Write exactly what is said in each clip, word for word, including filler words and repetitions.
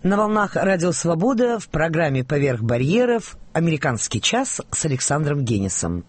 На волнах Радио Свобода в программе «Поверх барьеров» «Американский час» с Александром Генисом.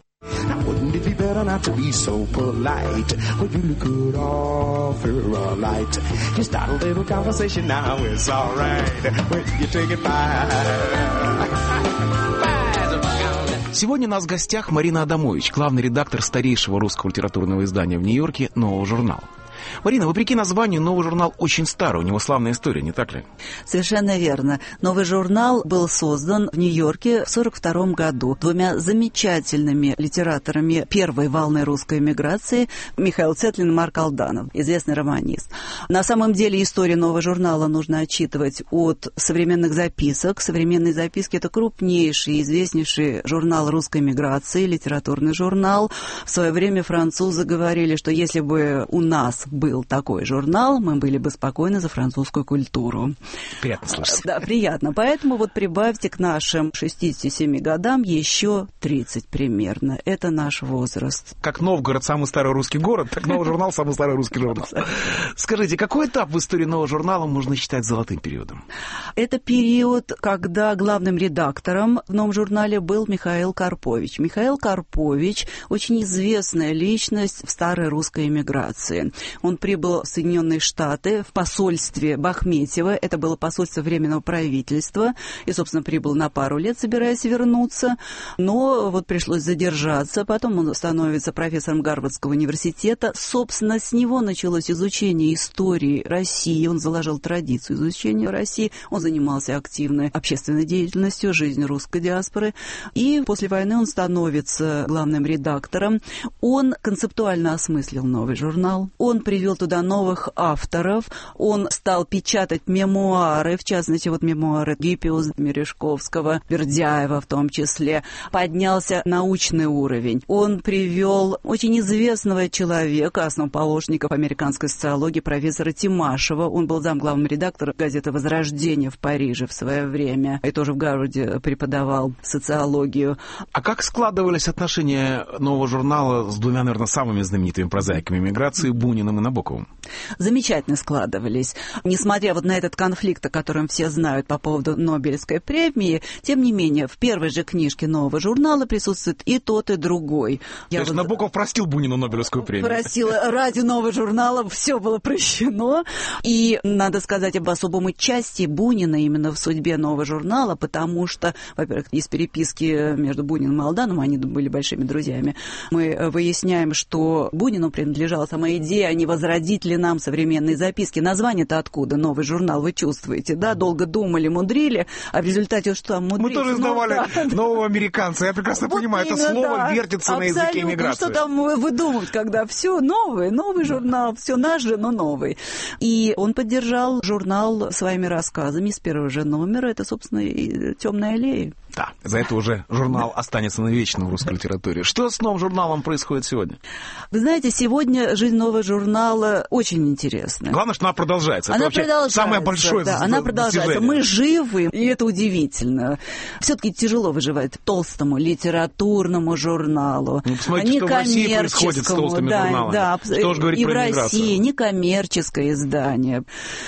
Сегодня у нас в гостях Марина Адамович, главный редактор старейшего русского литературного издания в Нью-Йорке «Нового журнала». Марина, вопреки названию, «Новый журнал» очень старый, у него славная история, не так ли? Совершенно верно. «Новый журнал» был создан в Нью-Йорке в сорок втором году двумя замечательными литераторами первой волны русской эмиграции Михаил Цетлин и Марк Алданов, известный романист. На самом деле историю «Нового журнала» нужно отчитывать от современных записок. Современные записки – это крупнейший, известнейший журнал русской эмиграции, литературный журнал. В свое время французы говорили, что если бы у нас был такой журнал, мы были бы спокойны за французскую культуру. Приятно слышать. Да, приятно. Поэтому вот прибавьте к нашим шестидесяти семи годам еще тридцать примерно. Это наш возраст. Как Новгород самый старый русский город, так «Новый журнал» самый старый русский журнал. Скажите, какой этап в истории «Нового журнала» можно считать золотым периодом? Это период, когда главным редактором в «Новом журнале» был Михаил Карпович. Михаил Карпович – очень известная личность в старой русской эмиграции. Он прибыл в Соединенные Штаты в посольстве Бахметьева. Это было посольство Временного правительства. И, собственно, прибыл на пару лет, собираясь вернуться. Но вот пришлось задержаться. Потом он становится профессором Гарвардского университета. Собственно, с него началось изучение истории России. Он заложил традицию изучения России. Он занимался активной общественной деятельностью, жизнью русской диаспоры. И после войны он становится главным редактором. Он концептуально осмыслил «Новый журнал». Он привел туда новых авторов, он стал печатать мемуары, в частности, вот мемуары Гиппиуса, Мережковского, Бердяева в том числе. Поднялся научный уровень. Он привел очень известного человека, основоположника американской социологии, профессора Тимашева. Он был замглавным редактором газеты «Возрождение» в Париже в свое время. И тоже в Гарварде преподавал социологию. А как складывались отношения «Нового журнала» с двумя, наверное, самыми знаменитыми прозаиками эмиграции, Буниным и Набоковым? Замечательно складывались. Несмотря вот на этот конфликт, о котором все знают по поводу Нобелевской премии, тем не менее, в первой же книжке «Нового журнала» присутствует и тот, и другой. То Я есть вот Набоков простил Бунину Нобелевскую премию? Просил. Ради «Нового журнала» все было прощено. И надо сказать об особом участии Бунина именно в судьбе «Нового журнала», потому что, во-первых, из переписки между Буниным и Алданом, они были большими друзьями, мы выясняем, что Бунину принадлежала сама идея, не возродить ли нам современные записки. Название-то откуда? «Новый журнал», вы чувствуете, да? Долго думали, мудрили, а в результате что? Мудрить? Мы тоже издавали ну, да, «Нового американца». Я прекрасно вот понимаю, именно, это слово да, вертится на языке эмиграции. Что там выдумывать, когда все новое, новый журнал, все наш же, но новый. И он поддержал журнал своими рассказами с первого же номера. Это, собственно, и «Темная аллея». Да, за это уже журнал останется навечно в русской литературе. Что с новым журналом происходит сегодня? Вы знаете, сегодня жизнь нового журнала очень интересная. Главное, что она продолжается. Она это продолжается. Самое большое да, она продолжается. достижение. Мы живы, и это удивительно. Все-таки тяжело выживать толстому литературному журналу. Ну, посмотрите, что в России происходит с толстыми да, журналами. Да, что же говорить и про в эмиграцию? России некоммерческое издание.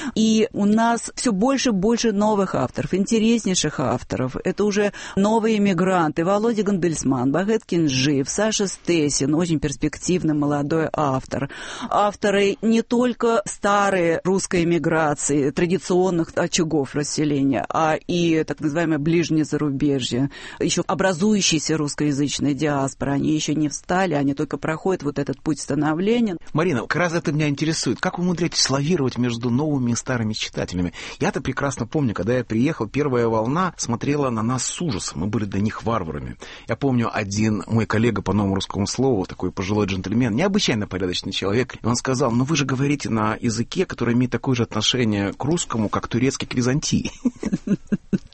И у нас все больше и больше новых авторов, интереснейших авторов. Это уже новые эмигранты. Володя Гандельсман, Бахет Кинжиев, Саша Стесин, очень перспективный молодой автор. Авторы не только старой русской эмиграции, традиционных очагов расселения, а и так называемое ближнее зарубежье. Еще образующиеся русскоязычные диаспоры, они еще не встали, они только проходят вот этот путь становления. Марина, как раз это меня интересует. Как вы умудряетесь лавировать между новыми и старыми читателями? Я-то прекрасно помню, когда я приехал, первая волна смотрела на нас с ужасом. Мы были для них варварами. Я помню, один мой коллега по новому русскому слову, такой пожилой джентльмен, необычайно порядочный человек, и он сказал: ну вы же говорите на языке, который имеет такое же отношение к русскому, как турецкий к Византии.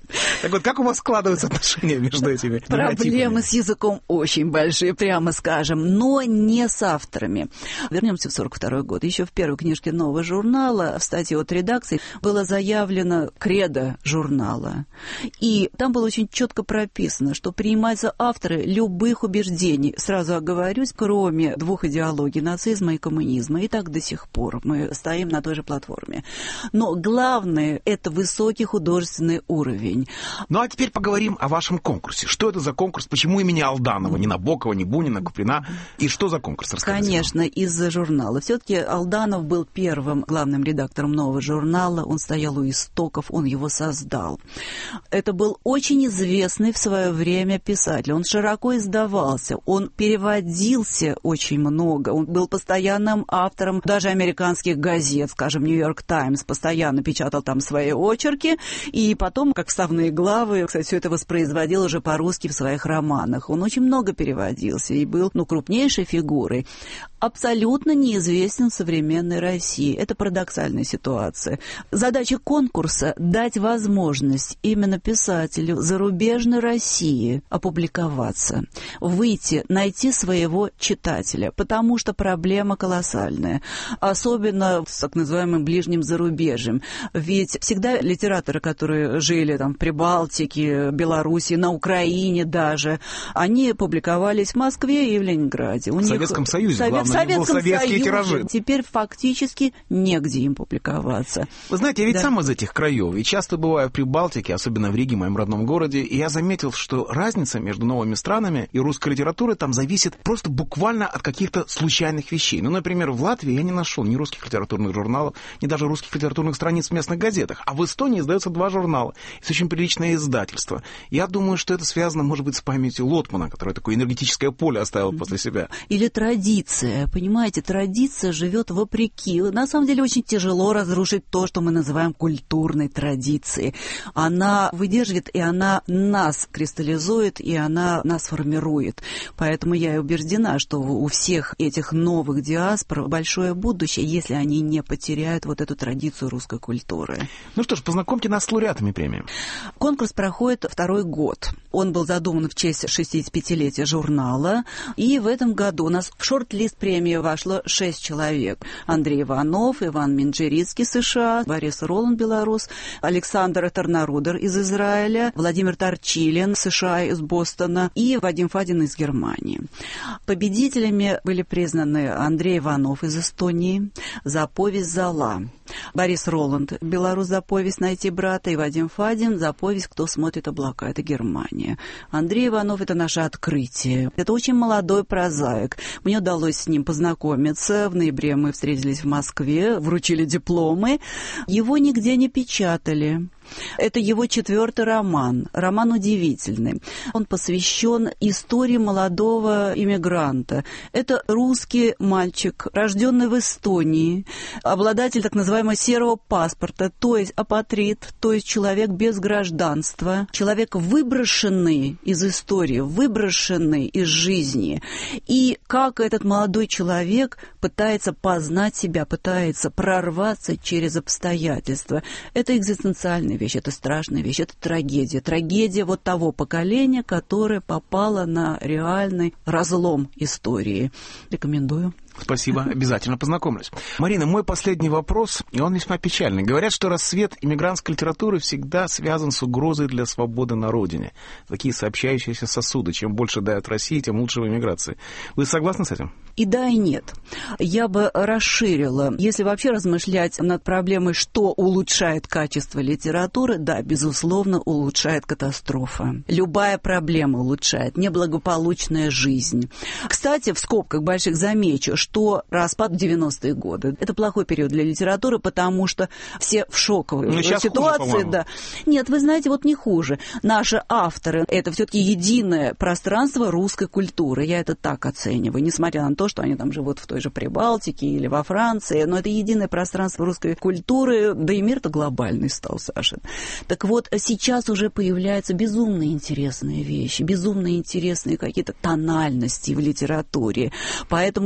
Так вот, как у вас складываются отношения между этими Проблемы с языком очень большие, прямо скажем, но не с авторами. Вернемся в сорок второй год. Еще в первой книжке нового журнала в статье от редакции было заявлено кредо журнала. И там было очень четко прописано, что принимаются авторы любых убеждений. Сразу оговорюсь, кроме двух идеологий, нацизма и коммунизма. И так до сих пор мы стоим на той же платформе. Но главное – это высокий художественный уровень. Ну а теперь поговорим о вашем конкурсе. Что это за конкурс? Почему имени Алданова? Не Набокова, не Бунина, Куприна. И что за конкурс? Расскажите. Конечно, из-за журнала. Все-таки Алданов был первым главным редактором нового журнала. Он стоял у истоков, он его создал. Это был очень известный в свое время писатель. Он широко издавался, он переводился очень много. Он был постоянным автором даже американских газет, скажем, «Нью-Йорк Таймс», постоянно печатал там свои очерки. И потом, как вставные главы, кстати, все это воспроизводил уже по-русски в своих романах. Он очень много переводился и был, ну, крупнейшей фигурой. Абсолютно неизвестен в современной России. Это парадоксальная ситуация. Задача конкурса – дать возможность именно писателю зарубежной России опубликоваться, выйти, найти своего читателя, потому что проблема колоссальная, особенно с так называемым ближним зарубежьем. Ведь всегда литераторы, которые жили там в Прибалтике, Беларуси, на Украине даже, они публиковались в Москве и в Ленинграде. У в них... Советском Союзе, Совет... главное, в Советском советские Союзе. тиражи. Теперь фактически негде им публиковаться. Вы знаете, я ведь да. сам из этих краев, и часто бываю в Прибалтике, особенно в Риге, моем родном городе, и я заметил, что разница между новыми странами и русской литературой там зависит просто буквально от каких-то случайных вещей. Ну, например, в Латвии я не нашел ни русских литературных журналов, ни даже русских литературных страниц в местных газетах, а в Эстонии издаются два журнала, есть очень приличное издательство. Я думаю, что это связано, может быть, с памятью Лотмана, который такое энергетическое поле оставил mm-hmm. после себя. Или традиция, понимаете, традиция живет вопреки. На самом деле очень тяжело разрушить то, что мы называем культурной традицией. Она выдерживает, и она нас кристаллизует, и она нас формирует. Поэтому я и убеждена, что у всех этих новых диаспор большое будущее, если они не потеряют вот эту традицию русской культуры. Ну что ж, познакомьте нас с лауреатами премии. Конкурс проходит второй год. Он был задуман в честь шестидесятипятилетия журнала. И в этом году у нас в шорт-лист премии вошло шесть человек. Андрей Иванов, Иван Минджирицкий, США, Борис Роланд, белорус, Александр Тарнарудер из Израиля, Владимир Торчилин, США, из Бостона, и Вадим Фадин из Германии. Победителями были признаны Андрей Иванов из Эстонии за повесть «Зола», Борис Роланд, белорус, за повесть «Найти брата», и Вадим Фадин за повесть «Кто смотрит облака». Это Германия. Андрей Иванов – это наше открытие. Это очень молодой прозаик. Мне удалось с ним познакомиться. В ноябре мы встретились в Москве, вручили дипломы. Его нигде не печатали. Это его четвертый роман. Роман удивительный. Он посвящен истории молодого иммигранта. Это русский мальчик, рожденный в Эстонии, обладатель так называемого серого паспорта, то есть апатрид, то есть человек без гражданства, человек, выброшенный из истории, выброшенный из жизни. И как этот молодой человек пытается познать себя, пытается прорваться через обстоятельства. Это экзистенциальный вещь, это страшная вещь, это трагедия. Трагедия вот того поколения, которое попало на реальный разлом истории. Рекомендую. Спасибо, обязательно познакомлюсь. Марина, мой последний вопрос, и он весьма печальный. Говорят, что расцвет иммигрантской литературы всегда связан с угрозой для свободы на родине. Такие сообщающиеся сосуды. Чем больше дают России, тем лучше в эмиграции. Вы согласны с этим? И да, и нет. Я бы расширила. Если вообще размышлять над проблемой, что улучшает качество литературы, да, безусловно, улучшает катастрофа. Любая проблема улучшает. Неблагополучная жизнь. Кстати, в скобках больших замечу, что распад в девяностые годы. Это плохой период для литературы, потому что все в шоковой ну, ситуации. Хуже, да. Нет, вы знаете, вот не хуже. Наши авторы — это все-таки единое пространство русской культуры. Я это так оцениваю, несмотря на то, что они там живут в той же Прибалтике или во Франции. Но это единое пространство русской культуры. Да и мир-то глобальный стал, Саша. Так вот, сейчас уже появляются безумно интересные вещи, безумно интересные какие-то тональности в литературе. Поэтому ко мне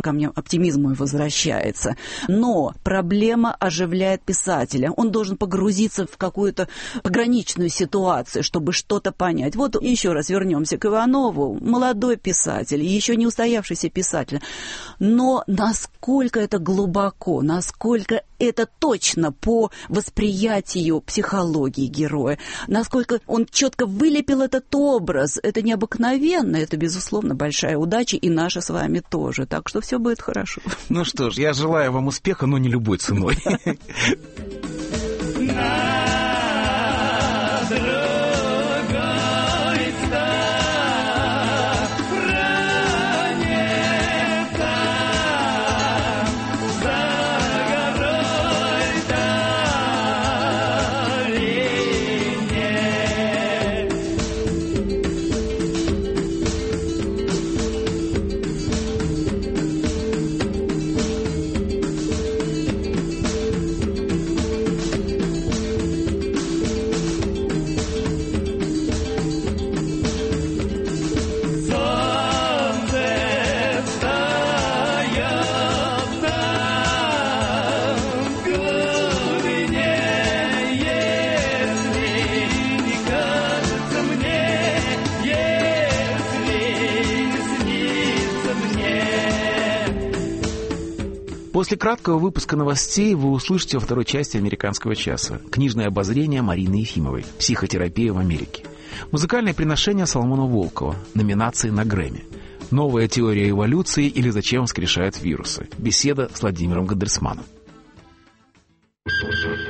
оптимизм мой возвращается. Но проблема оживляет писателя. Он должен погрузиться в какую-то пограничную ситуацию, чтобы что-то понять. Вот еще раз вернемся к Иванову. Молодой писатель, еще не устоявшийся писатель. Но насколько это глубоко, насколько это точно по восприятию психологии героя, насколько он четко вылепил этот образ, это необыкновенно, это, безусловно, большая удача, и наша с вами тоже. Так что все будет хорошо. Ну что ж, я желаю вам успеха, но не любой ценой. После краткого выпуска новостей вы услышите во второй части «Американского часа» книжное обозрение Марины Ефимовой «Психотерапия в Америке». Музыкальное приношение Соломона Волкова, номинации на Грэмми. Новая теория эволюции или зачем воскрешают вирусы. Беседа с Владимиром Гандельсманом.